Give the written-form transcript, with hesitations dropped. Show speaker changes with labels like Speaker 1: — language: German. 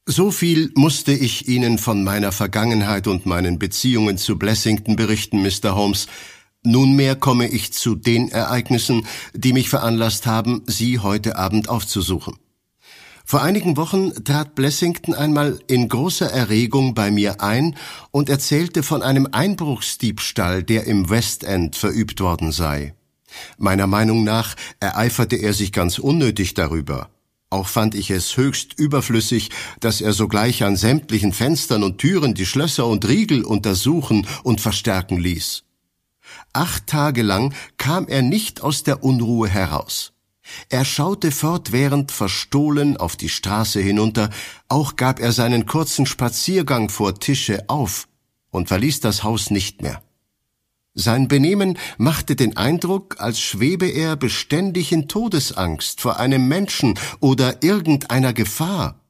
Speaker 1: So viel musste ich Ihnen von meiner Vergangenheit und meinen Beziehungen zu Blessington berichten, Mr. Holmes. Nunmehr komme ich zu den Ereignissen, die mich veranlasst haben, Sie heute Abend aufzusuchen. Vor einigen Wochen trat Blessington einmal in großer Erregung bei mir ein und erzählte von einem Einbruchsdiebstahl, der im West End verübt worden sei. Meiner Meinung nach ereiferte er sich ganz unnötig darüber. Auch fand ich es höchst überflüssig, dass er sogleich an sämtlichen Fenstern und Türen die Schlösser und Riegel untersuchen und verstärken ließ. 8 Tage lang kam er nicht aus der Unruhe heraus. Er schaute fortwährend verstohlen auf die Straße hinunter, auch gab er seinen kurzen Spaziergang vor Tische auf und verließ das Haus nicht mehr. Sein Benehmen machte den Eindruck, als schwebe er beständig in Todesangst vor einem Menschen oder irgendeiner Gefahr.